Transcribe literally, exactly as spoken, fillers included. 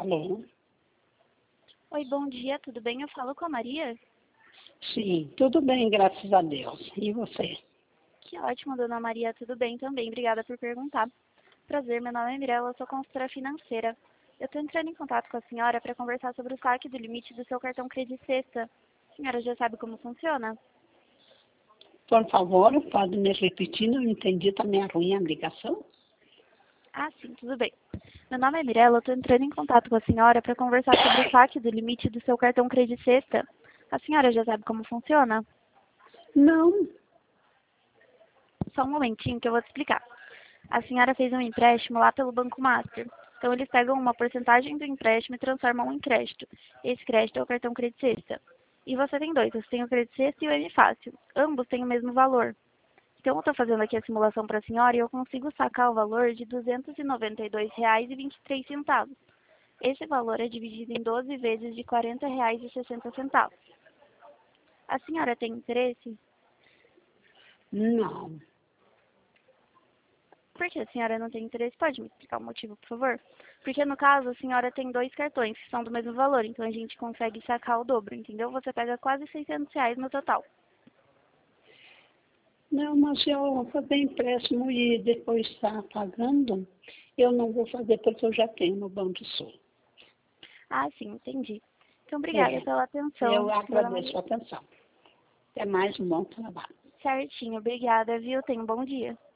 Alô? Oi, bom dia, tudo bem? Eu falo com a Maria? Sim, tudo bem, graças a Deus. E você? Que ótimo, dona Maria, tudo bem também. Obrigada por perguntar. Prazer, meu nome é Mirella, eu sou consultora financeira. Eu estou entrando em contato com a senhora para conversar sobre o saque do limite do seu cartão Credit Sexta. A senhora já sabe como funciona? Por favor, pode me repetir, não entendi, tá meio ruim a ligação? Ah, sim, tudo bem. Meu nome é Mirella, eu estou entrando em contato com a senhora para conversar sobre o saque do limite do seu cartão Credit Sexta. A senhora já sabe como funciona? Não, Só um momentinho que eu vou te explicar. A senhora fez um empréstimo lá pelo Banco Master. Então, eles pegam uma porcentagem do empréstimo e transformam em crédito. Esse crédito é o cartão Credit Sexta. E você tem dois, você tem o Credit Sexta e o M Fácil. Ambos têm o mesmo valor. Então, eu estou fazendo aqui a simulação para a senhora e eu consigo sacar o valor de duzentos e noventa e dois reais e vinte e três centavos. Esse valor é dividido em doze vezes de quarenta reais e sessenta centavos. A senhora tem interesse? não. Por que a senhora não tem interesse? Pode me explicar o motivo, por favor? Porque no caso, a senhora tem dois cartões que são do mesmo valor, então a gente consegue sacar o dobro, entendeu? Você pega quase seiscentos reais no total. Não, mas eu vou fazer empréstimo e depois estar pagando, eu não vou fazer porque eu já tenho no Banco Sul. Ah, sim, entendi. Então, obrigada É, pela atenção, eu dona agradeço Maria. a atenção. Até mais, um bom trabalho. Certinho, obrigada, viu? Tenha um bom dia.